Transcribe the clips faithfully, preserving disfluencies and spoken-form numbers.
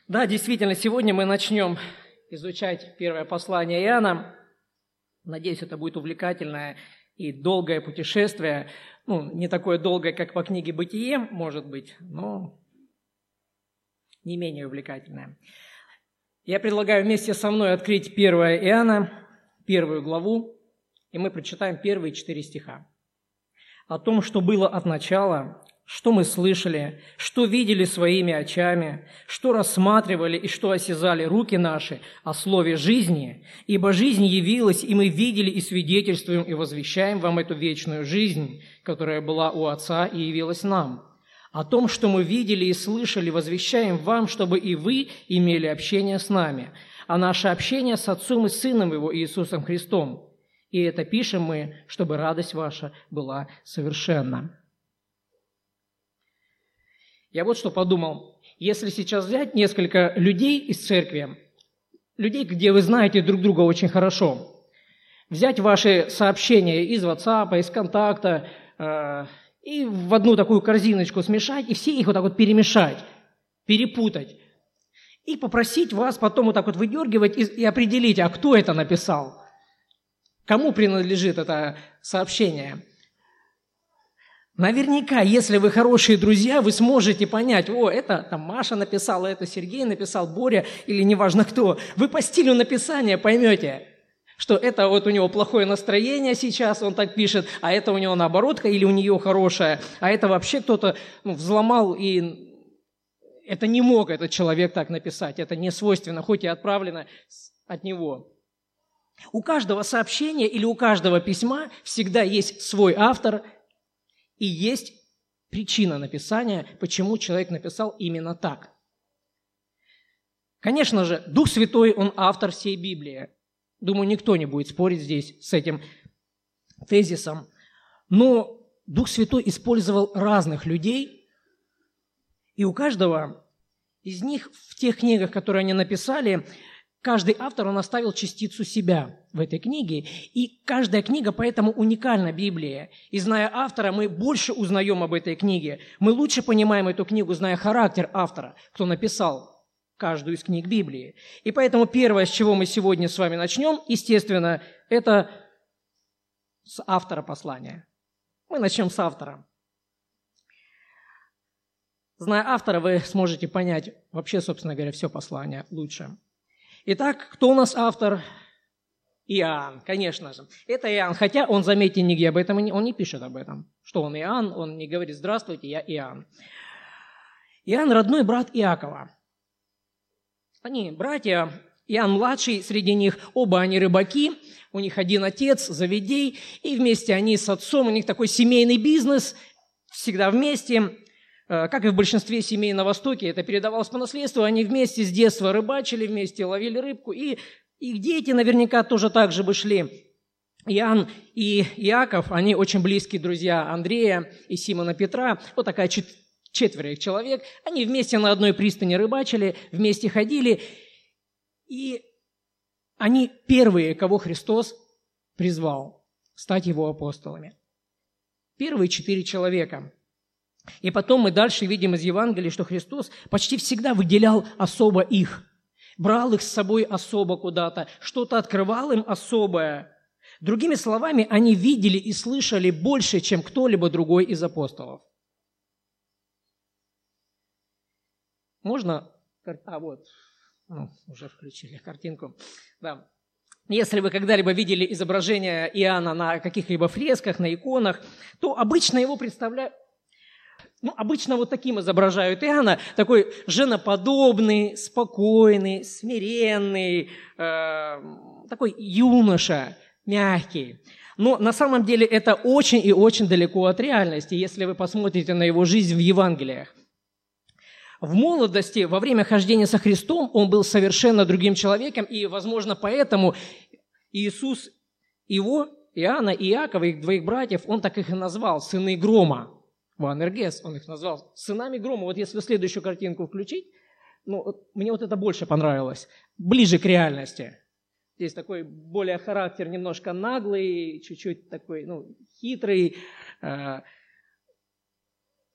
Да, действительно, сегодня мы начнем изучать первое послание Иоанна. Надеюсь, это будет увлекательное и долгое путешествие. Ну, не такое долгое, как по книге «Бытие», может быть, но не менее увлекательное. Я предлагаю вместе со мной открыть первое Иоанна, первую главу, и мы прочитаем первые четыре стиха. О том, что было от начала, что мы слышали, что видели своими очами, что рассматривали и что осязали руки наши о слове жизни, ибо жизнь явилась, и мы видели и свидетельствуем и возвещаем вам эту вечную жизнь, которая была у Отца и явилась нам. О том, что мы видели и слышали, возвещаем вам, чтобы и вы имели общение с нами, а наше общение с Отцом и Сыном Его Иисусом Христом. И это пишем мы, чтобы радость ваша была совершенна. Я вот что подумал. Если сейчас взять несколько людей из церкви, людей, где вы знаете друг друга очень хорошо, взять ваши сообщения из WhatsApp, из контакта, э, и в одну такую корзиночку смешать, и все их вот так вот перемешать, перепутать, и попросить вас потом вот так вот выдергивать и, и определить, а кто это написал, кому принадлежит это сообщение. Наверняка, если вы хорошие друзья, вы сможете понять, о, это там Маша написала, это Сергей написал, Боря или неважно кто. Вы по стилю написания поймете, что это вот у него плохое настроение сейчас, он так пишет, а это у него наоборот, или у нее хорошее, а это вообще кто-то ну, взломал, и это не мог этот человек так написать, это не свойственно, хоть и отправлено от него. У каждого сообщения или у каждого письма всегда есть свой автор, и есть причина написания, почему человек написал именно так. Конечно же, Дух Святой, Он автор всей Библии. Думаю, никто не будет спорить здесь с этим тезисом. Но Дух Святой использовал разных людей, и у каждого из них в тех книгах, которые они написали, каждый автор, он оставил частицу себя в этой книге, и каждая книга поэтому уникальна Библии. И зная автора, мы больше узнаем об этой книге. Мы лучше понимаем эту книгу, зная характер автора, кто написал каждую из книг Библии. И поэтому первое, с чего мы сегодня с вами начнем, естественно, это с автора послания. Мы начнем с автора. Зная автора, вы сможете понять вообще, собственно говоря, все послание лучше. Итак, кто у нас автор? Иоанн, конечно же. Это Иоанн, хотя он, заметьте, нигде об этом, он не пишет об этом, что он Иоанн, он не говорит «Здравствуйте, я Иоанн». Иоанн – родной брат Иакова. Они братья, Иоанн младший среди них, оба они рыбаки, у них один отец, Завидей, и вместе они с отцом, у них такой семейный бизнес, всегда вместе. Как и в большинстве семей на Востоке, это передавалось по наследству, они вместе с детства рыбачили, вместе ловили рыбку, и их дети наверняка тоже так же бы шли. Иоанн и Иаков, они очень близкие друзья Андрея и Симона Петра, вот такая чет- четверо их человек, они вместе на одной пристани рыбачили, вместе ходили, и они первые, кого Христос призвал стать его апостолами. Первые четыре человека. И потом мы дальше видим из Евангелия, что Христос почти всегда выделял особо их, брал их с собой особо куда-то, что-то открывал им особое. Другими словами, они видели и слышали больше, чем кто-либо другой из апостолов. Можно? А, вот, ну, уже включили картинку. Да. Если вы когда-либо видели изображение Иоанна на каких-либо фресках, на иконах, то обычно его представляют... Ну, обычно вот таким изображают Иоанна, такой женоподобный, спокойный, смиренный, э, такой юноша, мягкий. Но на самом деле это очень и очень далеко от реальности, если вы посмотрите на его жизнь в Евангелиях. В молодости, во время хождения со Христом, он был совершенно другим человеком, и, возможно, поэтому Иисус его, Иоанна и Иакова, их двоих братьев, он так их и назвал, сыны грома. Ваанергес, он их назвал сынами грома. Вот если следующую картинку включить, ну, вот, мне вот это больше понравилось, ближе к реальности. Здесь такой более характер немножко наглый, чуть-чуть такой, ну, хитрый.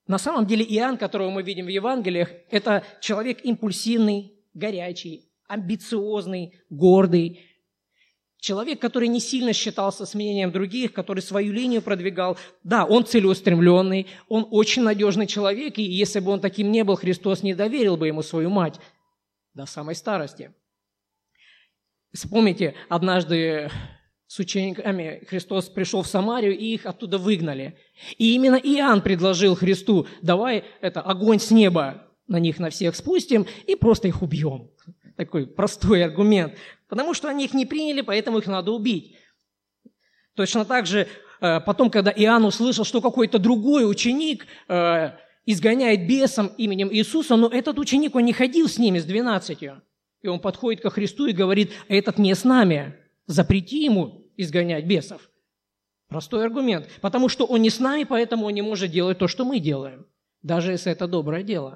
На самом деле Иоанн, которого мы видим в Евангелиях, это человек импульсивный, горячий, амбициозный, гордый. Человек, который не сильно считался с мнением других, который свою линию продвигал. Да, он целеустремленный, он очень надежный человек, и если бы он таким не был, Христос не доверил бы ему свою мать до самой старости. Вспомните, однажды с учениками Христос пришел в Самарию, и их оттуда выгнали. И именно Иоанн предложил Христу: давай это, огонь с неба на них на всех спустим и просто их убьем. Такой простой аргумент. Потому что они их не приняли, поэтому их надо убить. Точно так же потом, когда Иоанн услышал, что какой-то другой ученик изгоняет бесом именем Иисуса, но этот ученик, он не ходил с ними, с двенадцатью. И он подходит ко Христу и говорит: этот не с нами, запрети ему изгонять бесов. Простой аргумент. Потому что он не с нами, поэтому он не может делать то, что мы делаем, даже если это доброе дело.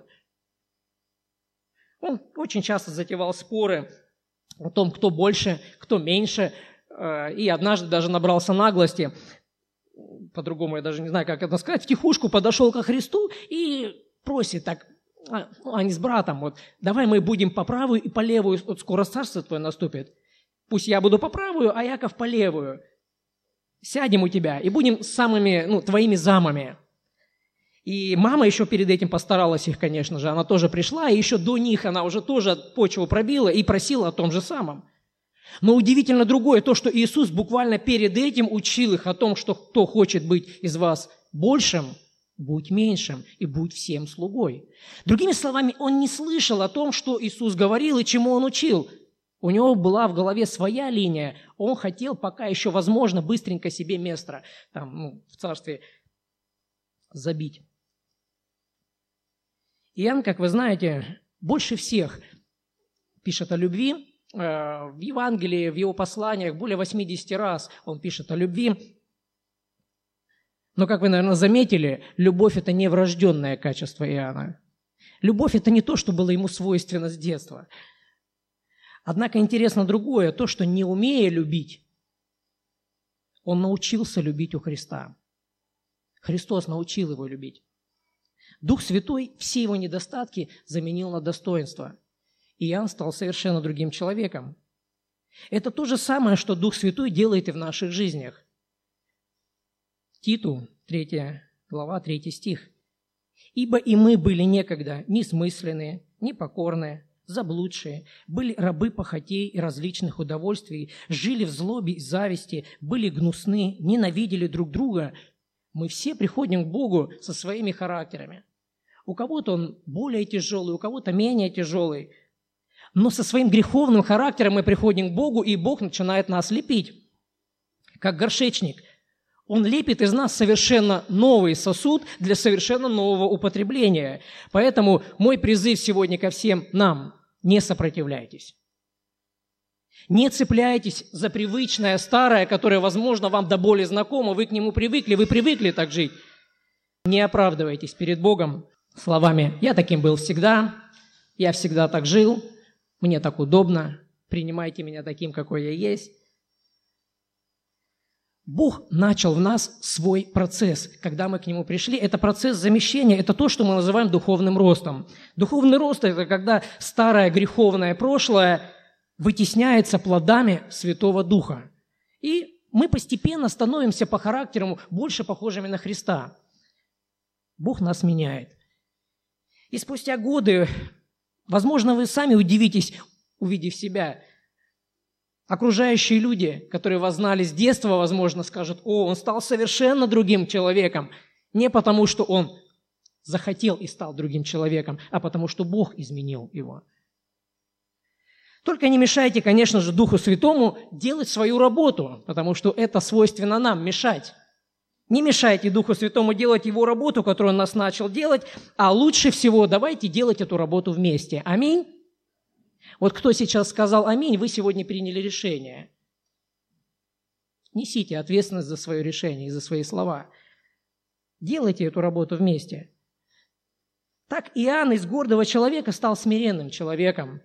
Он очень часто затевал споры о том, кто больше, кто меньше, и однажды даже набрался наглости, по-другому я даже не знаю, как это сказать, втихушку подошел ко Христу и просит так: ну, они с братом, вот, давай мы будем по правую и по левую, вот скоро царство твое наступит. Пусть я буду по правую, а Яков по левую. Сядем у тебя и будем самыми, ну, твоими замами. И мама еще перед этим постаралась их, конечно же, она тоже пришла, и еще до них она уже тоже почву пробила и просила о том же самом. Но удивительно другое, то, что Иисус буквально перед этим учил их о том, что кто хочет быть из вас большим, будь меньшим и будь всем слугой. Другими словами, он не слышал о том, что Иисус говорил и чему он учил. У него была в голове своя линия, он хотел пока еще, возможно, быстренько себе место там, ну, в царстве забить. Иоанн, как вы знаете, больше всех пишет о любви. В Евангелии, в его посланиях более восемьдесят раз он пишет о любви. Но, как вы, наверное, заметили, любовь – это не врожденное качество Иоанна. Любовь – это не то, что было ему свойственно с детства. Однако интересно другое, то, что не умея любить, он научился любить у Христа. Христос научил его любить. Дух Святой все его недостатки заменил на достоинство. И Иоанн стал совершенно другим человеком. Это то же самое, что Дух Святой делает и в наших жизнях. Титу, третья глава, третий стих. «Ибо и мы были некогда несмысленные, непокорные, заблудшие, были рабы похотей и различных удовольствий, жили в злобе и зависти, были гнусны, ненавидели друг друга». Мы все приходим к Богу со своими характерами. У кого-то он более тяжелый, у кого-то менее тяжелый. Но со своим греховным характером мы приходим к Богу, и Бог начинает нас лепить. Как горшечник. Он лепит из нас совершенно новый сосуд для совершенно нового употребления. Поэтому мой призыв сегодня ко всем нам – не сопротивляйтесь. Не цепляйтесь за привычное, старое, которое, возможно, вам до боли знакомо, вы к нему привыкли, вы привыкли так жить. Не оправдывайтесь перед Богом словами: «Я таким был всегда, я всегда так жил, мне так удобно, принимайте меня таким, какой я есть». Бог начал в нас свой процесс, когда мы к Нему пришли. Это процесс замещения, это то, что мы называем духовным ростом. Духовный рост – это когда старое греховное прошлое вытесняется плодами Святого Духа. И мы постепенно становимся по характеру больше похожими на Христа. Бог нас меняет. И спустя годы, возможно, вы сами удивитесь, увидев себя. Окружающие люди, которые вас знали с детства, возможно, скажут: «О, он стал совершенно другим человеком». Не потому, что он захотел и стал другим человеком, а потому, что Бог изменил его. Только не мешайте, конечно же, Духу Святому делать свою работу, потому что это свойственно нам – мешать. Не мешайте Духу Святому делать Его работу, которую Он нас начал делать, а лучше всего давайте делать эту работу вместе. Аминь. Вот кто сейчас сказал «Аминь», вы сегодня приняли решение. Несите ответственность за свое решение и за свои слова. Делайте эту работу вместе. Так Иоанн из гордого человека стал смиренным человеком.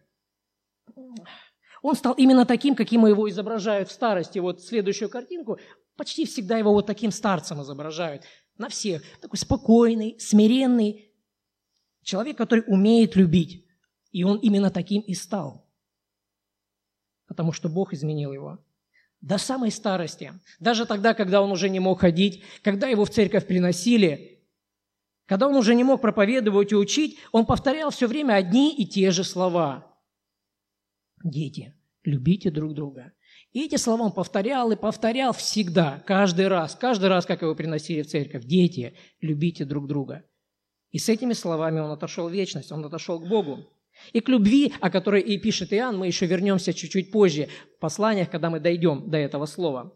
Он стал именно таким, каким его изображают в старости. Вот следующую картинку почти всегда его вот таким старцем изображают. на всех. Такой спокойный, смиренный человек, который умеет любить. И он именно таким и стал. Потому что Бог изменил его. До самой старости. Даже тогда, когда он уже не мог ходить, когда его в церковь приносили, когда он уже не мог проповедовать и учить, он повторял все время одни и те же слова. Дети, любите друг друга. И эти слова он повторял и повторял всегда, каждый раз, каждый раз, как его приносили в церковь. Дети, любите друг друга. И с этими словами он отошел в вечность, он отошел к Богу. И к любви, о которой и пишет Иоанн, мы еще вернемся чуть-чуть позже в посланиях, когда мы дойдем до этого слова.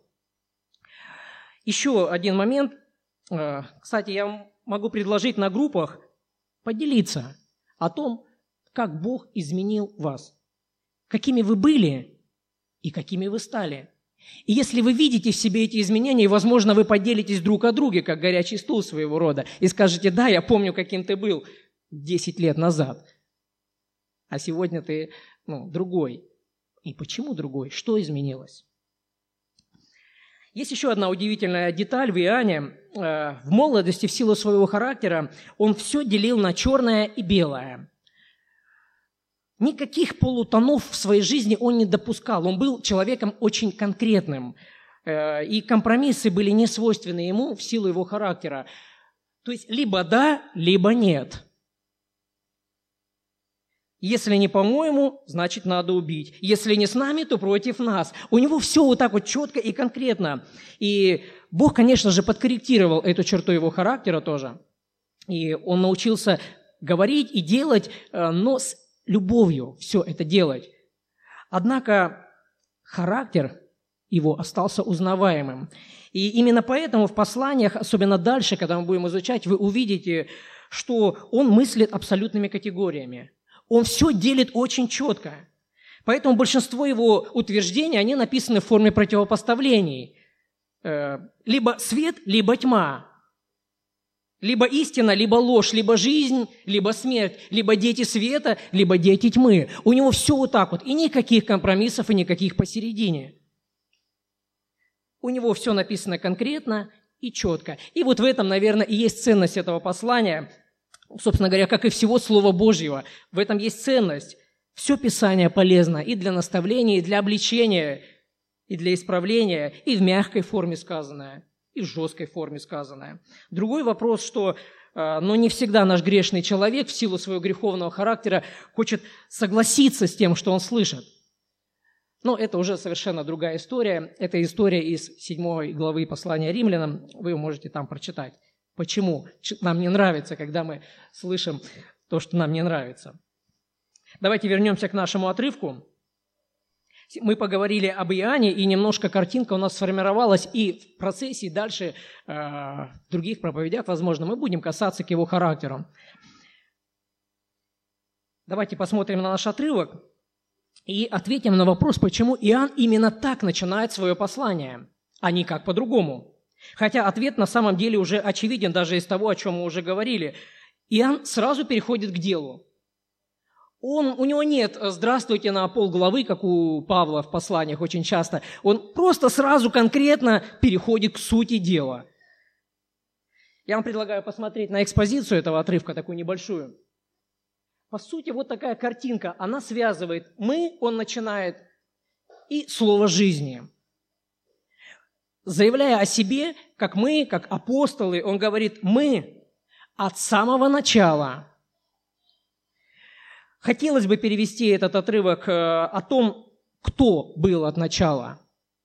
Еще один момент. Кстати, я могу предложить на группах поделиться о том, как Бог изменил вас, какими вы были и какими вы стали. И если вы видите в себе эти изменения, возможно, вы поделитесь друг о друге, как горячий стул своего рода, и скажете: да, я помню, каким ты был десять лет назад, а сегодня ты ну, другой. И почему другой? Что изменилось? Есть еще одна удивительная деталь в Иоанне. В молодости, в силу своего характера, он все делил на черное и белое. Никаких полутонов в своей жизни он не допускал. Он был человеком очень конкретным. И компромиссы были не свойственны ему в силу его характера. То есть либо да, либо нет. Если не по-моему, значит, надо убить. Если не с нами, то против нас. У него все вот так вот четко и конкретно. И Бог, конечно же, подкорректировал эту черту его характера тоже. И он научился говорить и делать, но с любовью все это делать. Однако характер его остался узнаваемым. И именно поэтому в посланиях, особенно дальше, когда мы будем изучать, вы увидите, что он мыслит абсолютными категориями. Он все делит очень четко. Поэтому большинство его утверждений, они написаны в форме противопоставлений. Либо свет, либо тьма. Либо истина, либо ложь, либо жизнь, либо смерть. Либо дети света, либо дети тьмы. У него все вот так вот. И никаких компромиссов, и никаких посередине. У него все написано конкретно и четко. И вот в этом, наверное, и есть ценность этого послания. Собственно говоря, как и всего Слова Божьего. В этом есть ценность. Все Писание полезно и для наставления, и для обличения, и для исправления, и в мягкой форме сказанное, и в жесткой форме сказанное. Другой вопрос, что но не всегда наш грешный человек в силу своего греховного характера хочет согласиться с тем, что он слышит. Но это уже совершенно другая история. Это история из седьмой главы послания Римлянам. Вы можете там прочитать. Почему нам не нравится, когда мы слышим то, что нам не нравится. Давайте вернемся к нашему отрывку. Мы поговорили об Иоанне, и немножко картинка у нас сформировалась, и в процессе дальше э, в других проповедях, возможно, мы будем касаться к его характеру. Давайте посмотрим на наш отрывок и ответим на вопрос, почему Иоанн именно так начинает свое послание, а не как по-другому. Хотя ответ на самом деле уже очевиден даже из того, о чем мы уже говорили. Иоанн сразу переходит к делу. Он, у него нет «здравствуйте» на полглавы, как у Павла в посланиях очень часто. Он просто сразу конкретно переходит к сути дела. Я вам предлагаю посмотреть на экспозицию этого отрывка, такую небольшую. По сути, вот такая картинка. Она связывает «мы», он начинает, и слово жизни. Заявляя о себе, как мы, как апостолы, он говорит «мы» от самого начала. Хотелось бы перевести этот отрывок о том, кто был от начала.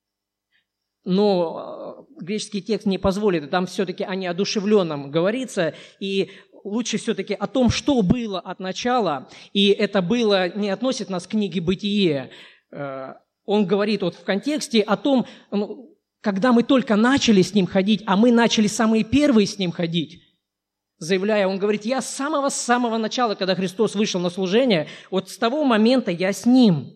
Но греческий текст не позволит, там все-таки о неодушевленном говорится, и лучше все-таки о том, что было от начала, и это было не относит нас к книге «Бытие». Он говорит вот в контексте о том, когда мы только начали с Ним ходить, а мы начали самые первые с Ним ходить, заявляя, он говорит, я с самого-самого начала, когда Христос вышел на служение, вот с того момента я с Ним.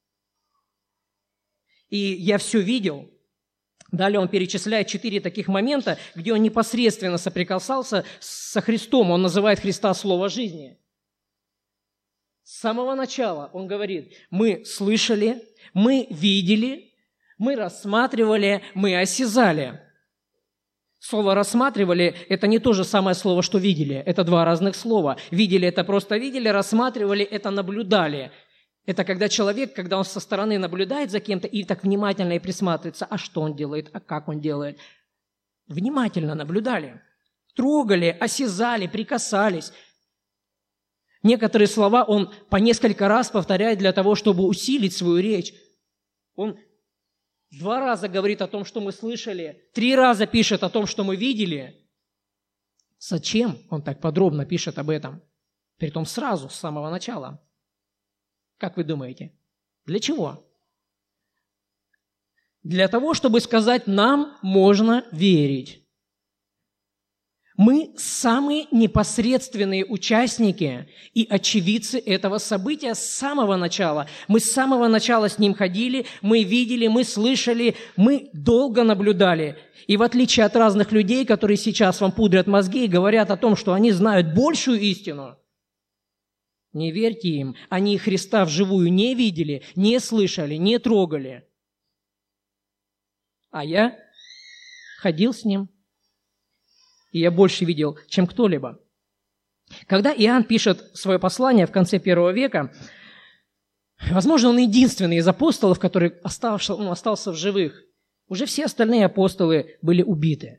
И я все видел. Далее он перечисляет четыре таких момента, где он непосредственно соприкасался со Христом. Он называет Христа Слово жизни. С самого начала он говорит, мы слышали, мы видели, мы рассматривали, мы осязали. Слово «рассматривали» – это не то же самое слово, что «видели». Это два разных слова. Видели – это просто видели, рассматривали – это наблюдали. Это когда человек, когда он со стороны наблюдает за кем-то и так внимательно и присматривается, а что он делает, а как он делает. Внимательно наблюдали, трогали, осязали, прикасались. Некоторые слова он по несколько раз повторяет для того, чтобы усилить свою речь. Он два раза говорит о том, что мы слышали, три раза пишет о том, что мы видели. Зачем он так подробно пишет об этом? Притом сразу, с самого начала. Как вы думаете? Для чего? Для того, чтобы сказать, нам можно верить. Мы самые непосредственные участники и очевидцы этого события с самого начала. Мы с самого начала с ним ходили, мы видели, мы слышали, мы долго наблюдали. И в отличие от разных людей, которые сейчас вам пудрят мозги и говорят о том, что они знают большую истину, не верьте им. Они Христа вживую не видели, не слышали, не трогали. А я ходил с ним, и я больше видел, чем кто-либо. Когда Иоанн пишет свое послание в конце первого века, возможно, он единственный из апостолов, который остался, он остался в живых. Уже все остальные апостолы были убиты.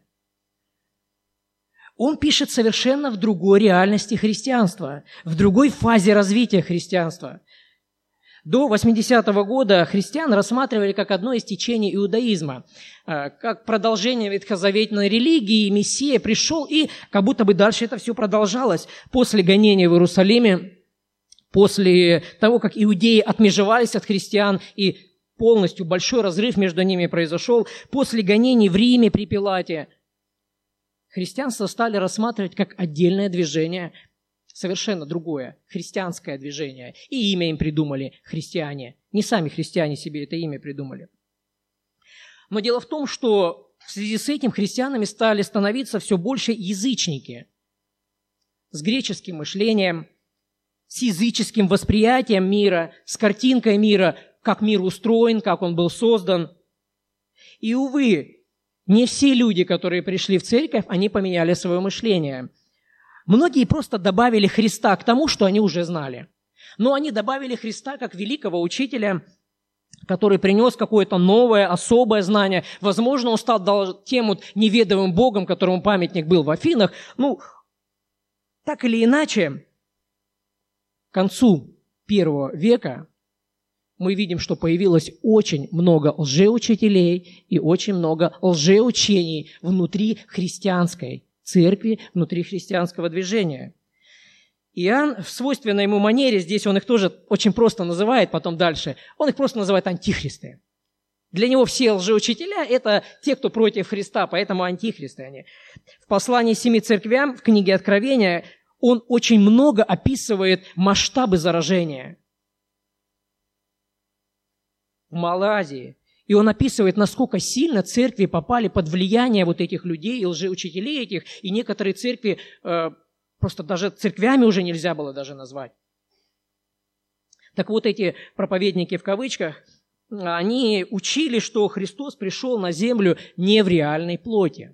Он пишет совершенно в другой реальности христианства, в другой фазе развития христианства. До восьмидесятого года христиан рассматривали как одно из течений иудаизма, как продолжение ветхозаветной религии, Мессия пришел, и как будто бы дальше это все продолжалось. После гонения в Иерусалиме, после того, как иудеи отмежевались от христиан, и полностью большой разрыв между ними произошел, после гонений в Риме при Пилате, христианство стали рассматривать как отдельное движение, совершенно другое, христианское движение. И имя им придумали христиане. Не сами христиане себе это имя придумали. Но дело в том, что в связи с этим христианами стали становиться все больше язычники с греческим мышлением, с языческим восприятием мира, с картинкой мира, как мир устроен, как он был создан. И, увы, не все люди, которые пришли в церковь, они поменяли свое мышление. Многие просто добавили Христа к тому, что они уже знали. Но они добавили Христа как великого учителя, который принес какое-то новое, особое знание. Возможно, он стал тем вот неведомым Богом, которому памятник был в Афинах. Ну, так или иначе, к концу первого века мы видим, что появилось очень много лжеучителей и очень много лжеучений внутри христианской церкви, внутри христианского движения. Иоанн в свойственной ему манере, здесь он их тоже очень просто называет, потом дальше, он их просто называет антихристы. Для него все лжеучителя – это те, кто против Христа, поэтому антихристы они. В послании семи церквям, в книге Откровения, он очень много описывает масштабы заражения в Малайзии. И он описывает, насколько сильно церкви попали под влияние вот этих людей, и лжеучителей этих, и некоторые церкви э, просто даже церквями уже нельзя было даже назвать. Так вот, эти проповедники в кавычках, они учили, что Христос пришел на землю не в реальной плоти.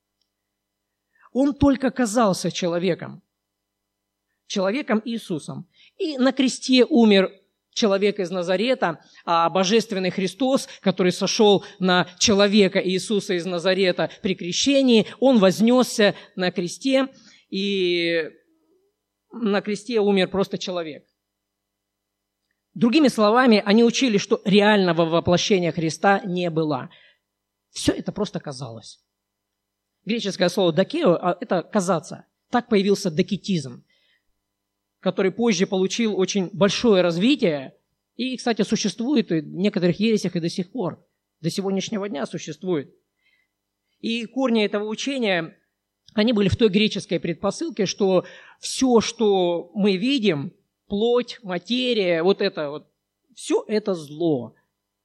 Он только казался человеком, человеком Иисусом. И на кресте умер человек из Назарета, а божественный Христос, который сошел на человека Иисуса из Назарета при крещении, он вознесся на кресте, и на кресте умер просто человек. Другими словами, они учили, что реального воплощения Христа не было. Все это просто казалось. Греческое слово «докео» – это «казаться». Так появился докетизм, который позже получил очень большое развитие и, кстати, существует в некоторых ересях и до сих пор, до сегодняшнего дня существует. И корни этого учения, они были в той греческой предпосылке, что все, что мы видим, плоть, материя, вот это вот, все это зло.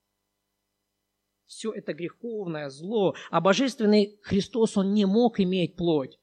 Все это греховное зло. А божественный Христос, он не мог иметь плоть.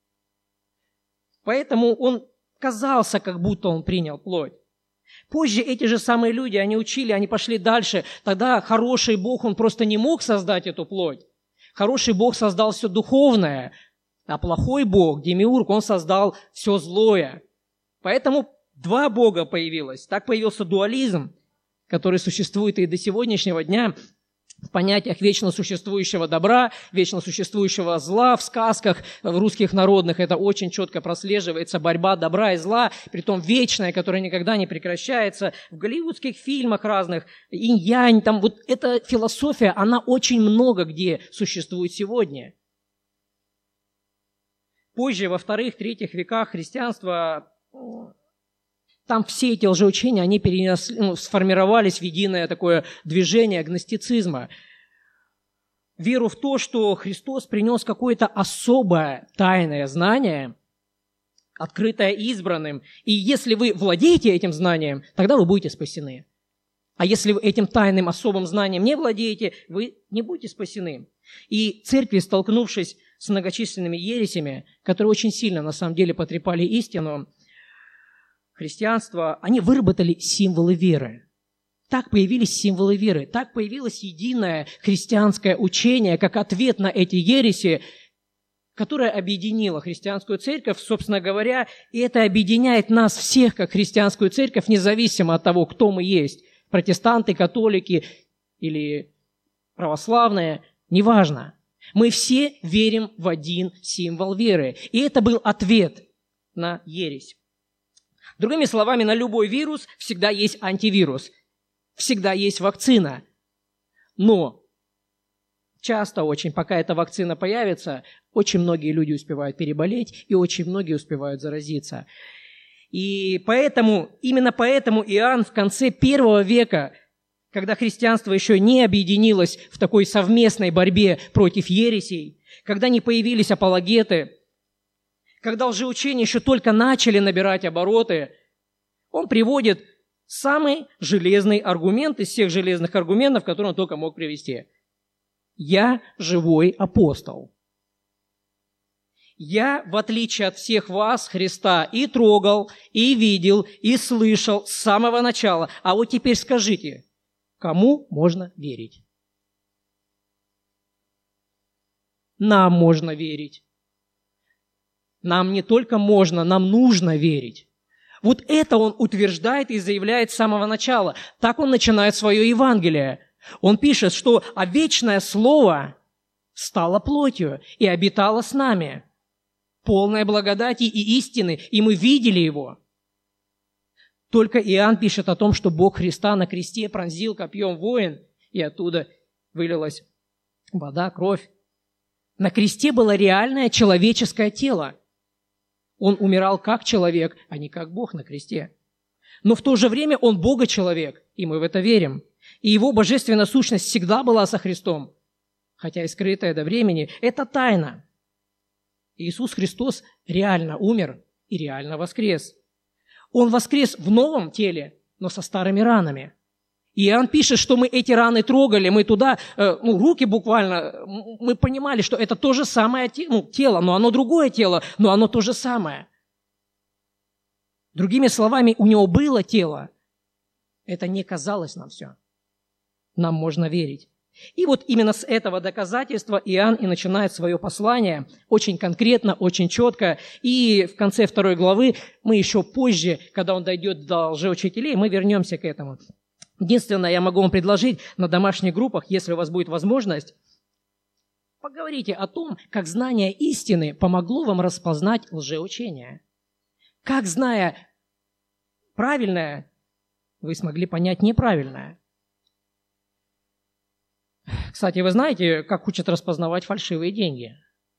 Поэтому он казался, как будто он принял плоть. Позже эти же самые люди, они учили, они пошли дальше. Тогда хороший Бог, он просто не мог создать эту плоть. Хороший Бог создал все духовное, а плохой Бог, Демиург, он создал все злое. Поэтому два Бога появилось. Так появился дуализм, который существует и до сегодняшнего дня в понятиях вечно существующего добра, вечно существующего зла в сказках, в русских народных. Это очень четко прослеживается, борьба добра и зла, притом вечная, которая никогда не прекращается. В голливудских фильмах разных, инь-янь, там вот эта философия, она очень много где существует сегодня. Позже, во вторых, третьих веках христианства, там все эти лжеучения, они перенесли, ну, сформировались в единое такое движение агностицизма. Веру в то, что Христос принес какое-то особое тайное знание, открытое избранным. И если вы владеете этим знанием, тогда вы будете спасены. А если вы этим тайным особым знанием не владеете, вы не будете спасены. И церкви, столкнувшись с многочисленными ересями, которые очень сильно на самом деле потрепали истину, христианства, они выработали символы веры. Так появились символы веры, так появилось единое христианское учение, как ответ на эти ереси, которое объединило христианскую церковь, собственно говоря, и это объединяет нас всех, как христианскую церковь, независимо от того, кто мы есть, протестанты, католики или православные, неважно. Мы все верим в один символ веры, и это был ответ на ересь. Другими словами, на любой вирус всегда есть антивирус, всегда есть вакцина. Но часто очень, пока эта вакцина появится, очень многие люди успевают переболеть и очень многие успевают заразиться. И поэтому, именно поэтому Иоанн в конце первого века, когда христианство еще не объединилось в такой совместной борьбе против ересей, когда не появились апологеты, когда лжеучения еще только начали набирать обороты, он приводит самый железный аргумент из всех железных аргументов, которые он только мог привести. «Я живой апостол. Я, в отличие от всех вас, Христа и трогал, и видел, и слышал с самого начала. А вот теперь скажите, кому можно верить?» Нам можно верить. Нам не только можно, нам нужно верить. Вот это он утверждает и заявляет с самого начала. Так он начинает свое Евангелие. Он пишет, что «а вечное Слово стало плотью и обитало с нами, полное благодати и истины, и мы видели Его». Только Иоанн пишет о том, что Бог Христа на кресте пронзил копьем воин, и оттуда вылилась вода, кровь. На кресте было реальное человеческое тело. Он умирал как человек, а не как Бог на кресте. Но в то же время Он Бога-человек, и мы в это верим. И Его божественная сущность всегда была со Христом, хотя и скрытая до времени. Это тайна. Иисус Христос реально умер и реально воскрес. Он воскрес в новом теле, но со старыми ранами. И Иоанн пишет, что мы эти раны трогали, мы туда, ну, руки буквально, мы понимали, что это то же самое ну, тело, но оно другое тело, но оно то же самое. Другими словами, у него было тело. Это не казалось нам все. Нам можно верить. И вот именно с этого доказательства Иоанн и начинает свое послание очень конкретно, очень четко. И в конце второй главы мы еще позже, когда он дойдет до лжеучителей, мы вернемся к этому. Единственное, я могу вам предложить на домашних группах, если у вас будет возможность, поговорите о том, как знание истины помогло вам распознать лжеучение. Как, зная правильное, вы смогли понять неправильное. Кстати, вы знаете, как учат распознавать фальшивые деньги?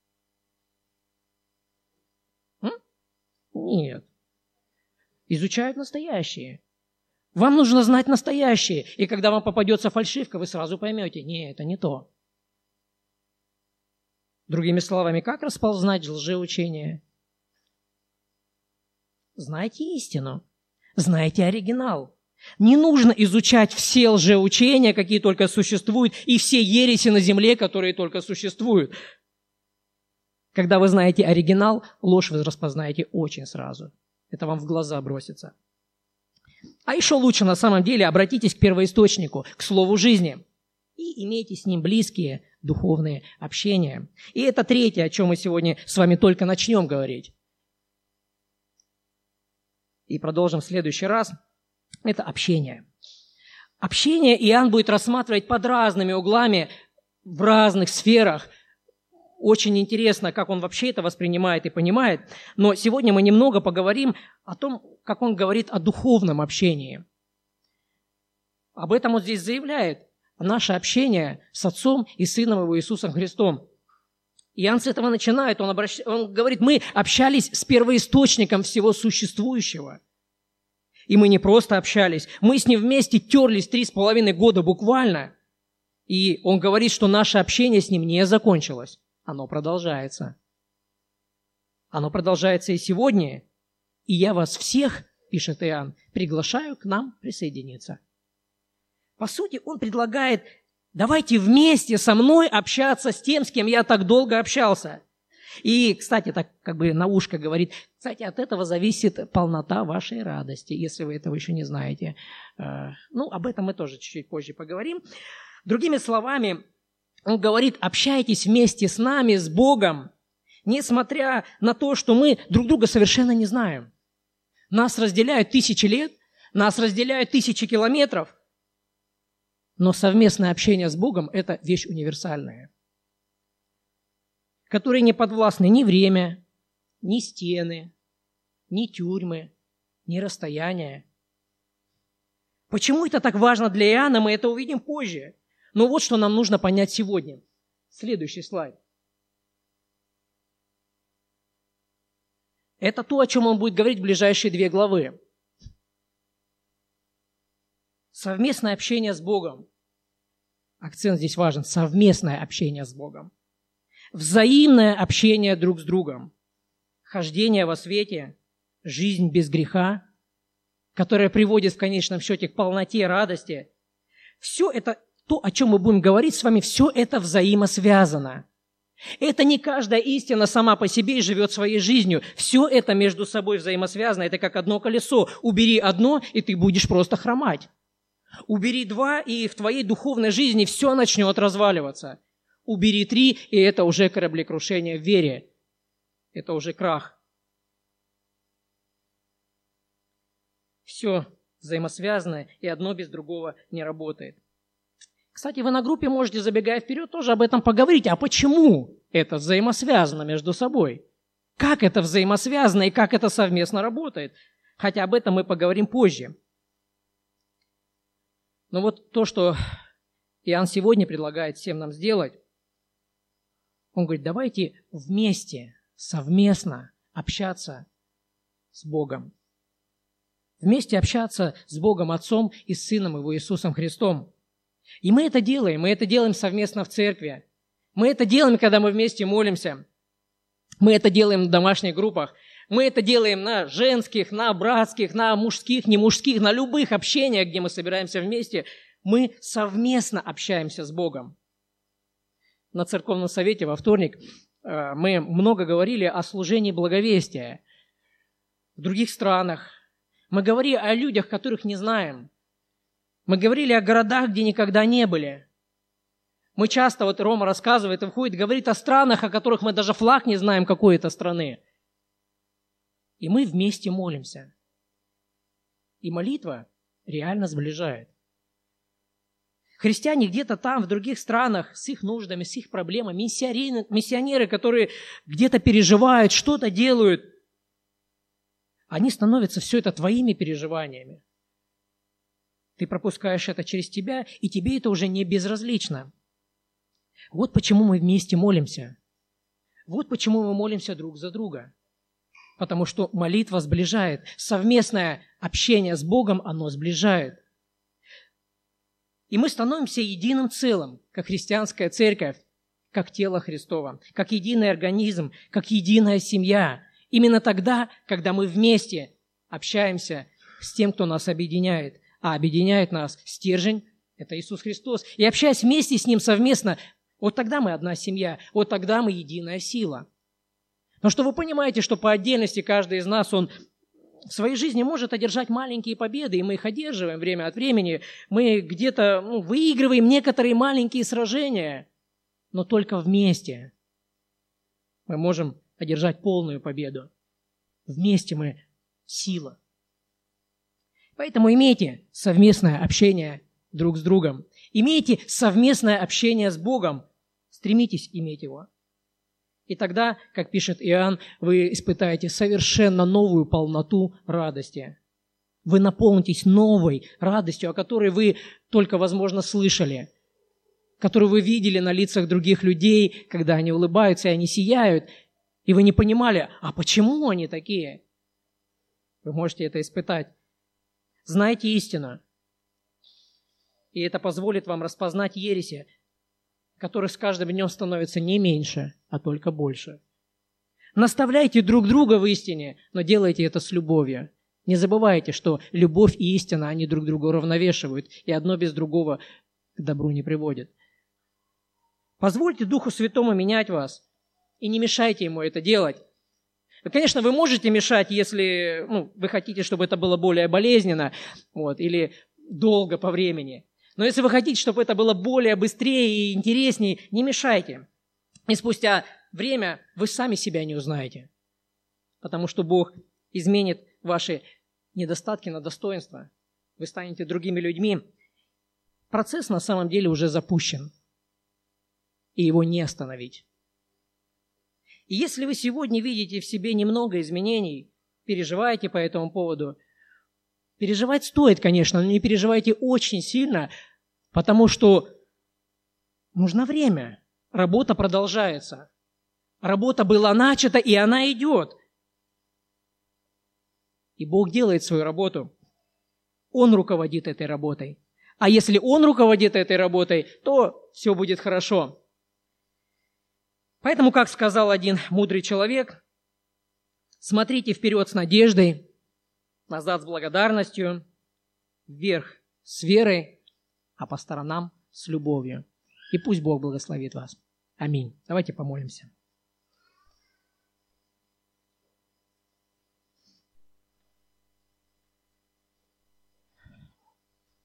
М? Нет. Изучают настоящие. Вам нужно знать настоящее, и когда вам попадется фальшивка, вы сразу поймете, не, это не то. Другими словами, как распознать лжеучение? Знайте истину, знайте оригинал. Не нужно изучать все лжеучения, какие только существуют, и все ереси на земле, которые только существуют. Когда вы знаете оригинал, ложь вы распознаете очень сразу. Это вам в глаза бросится. А еще лучше, на самом деле, обратитесь к первоисточнику, к Слову жизни, и имейте с ним близкие, духовные общения. И это третье, о чем мы сегодня с вами только начнем говорить. И продолжим в следующий раз. Это общение. Общение Иоанн будет рассматривать под разными углами, в разных сферах. Очень интересно, как он вообще это воспринимает и понимает. Но сегодня мы немного поговорим о том, как он говорит о духовном общении. Об этом он здесь заявляет. Наше общение с Отцом и Сыном Его Иисусом Христом. Иоанн с этого начинает. Он, обращ... он говорит, мы общались с первоисточником всего существующего. И мы не просто общались, мы с ним вместе терлись три с половиной года буквально. И он говорит, что наше общение с ним не закончилось. Оно продолжается. Оно продолжается и сегодня. И я вас всех, пишет Иоанн, приглашаю к нам присоединиться. По сути, он предлагает, давайте вместе со мной общаться с тем, с кем я так долго общался. И, кстати, так как бы на ушко говорит, кстати, от этого зависит полнота вашей радости, если вы этого еще не знаете. Ну, об этом мы тоже чуть-чуть позже поговорим. Другими словами, он говорит, общайтесь вместе с нами, с Богом, несмотря на то, что мы друг друга совершенно не знаем. Нас разделяют тысячи лет, нас разделяют тысячи километров, но совместное общение с Богом – это вещь универсальная, которой не подвластны ни время, ни стены, ни тюрьмы, ни расстояния. Почему это так важно для Иоанна, мы это увидим позже. Но вот что нам нужно понять сегодня. Следующий слайд. Это то, о чем он будет говорить в ближайшие две главы. Совместное общение с Богом. Акцент здесь важен. Совместное общение с Богом. Взаимное общение друг с другом. Хождение во свете. Жизнь без греха, которая приводит в конечном счете к полноте радости. Все это, то, о чем мы будем говорить с вами, все это взаимосвязано. Это не каждая истина сама по себе и живет своей жизнью. Все это между собой взаимосвязано. Это как одно колесо. Убери одно, и ты будешь просто хромать. Убери два, и в твоей духовной жизни все начнет разваливаться. Убери три, и это уже кораблекрушение в вере. Это уже крах. Все взаимосвязано, и одно без другого не работает. Кстати, вы на группе можете, забегая вперед, тоже об этом поговорить. А почему это взаимосвязано между собой? Как это взаимосвязано и как это совместно работает? Хотя об этом мы поговорим позже. Но вот то, что Иоанн сегодня предлагает всем нам сделать, он говорит, давайте вместе, совместно общаться с Богом. Вместе общаться с Богом Отцом и с Сыном Его Иисусом Христом. И мы это делаем, мы это делаем совместно в церкви. Мы это делаем, когда мы вместе молимся. Мы это делаем в домашних группах. Мы это делаем на женских, на братских, на мужских, не мужских, на любых общениях, где мы собираемся вместе. Мы совместно общаемся с Богом. На церковном совете во вторник мы много говорили о служении благовестия в других странах. Мы говорили о людях, которых не знаем. Мы говорили о городах, где никогда не были. Мы часто, вот Рома рассказывает и входит, говорит о странах, о которых мы даже флаг не знаем какой-то страны. И мы вместе молимся. И молитва реально сближает. Христиане где-то там, в других странах, с их нуждами, с их проблемами, миссионеры, миссионеры, которые где-то переживают, что-то делают, они становятся все это твоими переживаниями. Ты пропускаешь это через тебя, и тебе это уже не безразлично. Вот почему мы вместе молимся. Вот почему мы молимся друг за друга. Потому что молитва сближает. Совместное общение с Богом, оно сближает. И мы становимся единым целым, как христианская церковь, как тело Христово, как единый организм, как единая семья. Именно тогда, когда мы вместе общаемся с тем, кто нас объединяет. А объединяет нас стержень – это Иисус Христос. И общаясь вместе с Ним совместно, вот тогда мы одна семья, вот тогда мы единая сила. Но что вы понимаете, что по отдельности каждый из нас, он в своей жизни может одержать маленькие победы, и мы их одерживаем время от времени. Мы где-то ну, выигрываем некоторые маленькие сражения. Но только вместе мы можем одержать полную победу. Вместе мы сила. Поэтому имейте совместное общение друг с другом. Имейте совместное общение с Богом. Стремитесь иметь его. И тогда, как пишет Иоанн, вы испытаете совершенно новую полноту радости. Вы наполнитесь новой радостью, о которой вы только, возможно, слышали, которую вы видели на лицах других людей, когда они улыбаются и они сияют, и вы не понимали, а почему они такие? Вы можете это испытать. Знайте истину, и это позволит вам распознать ереси, которых с каждым днем становится не меньше, а только больше. Наставляйте друг друга в истине, но делайте это с любовью. Не забывайте, что любовь и истина, они друг друга уравновешивают, и одно без другого к добру не приводит. Позвольте Духу Святому менять вас, и не мешайте Ему это делать. Конечно, вы можете мешать, если ну, вы хотите, чтобы это было более болезненно вот, или долго по времени. Но если вы хотите, чтобы это было более быстрее и интереснее, не мешайте. И спустя время вы сами себя не узнаете, потому что Бог изменит ваши недостатки на достоинства. Вы станете другими людьми. Процесс на самом деле уже запущен, и его не остановить. И если вы сегодня видите в себе немного изменений, переживаете по этому поводу, переживать стоит, конечно, но не переживайте очень сильно, потому что нужно время. Работа продолжается. Работа была начата, и она идет. И Бог делает свою работу. Он руководит этой работой. А если Он руководит этой работой, то все будет хорошо. Поэтому, как сказал один мудрый человек, смотрите вперед с надеждой, назад с благодарностью, вверх с верой, а по сторонам с любовью. И пусть Бог благословит вас. Аминь. Давайте помолимся.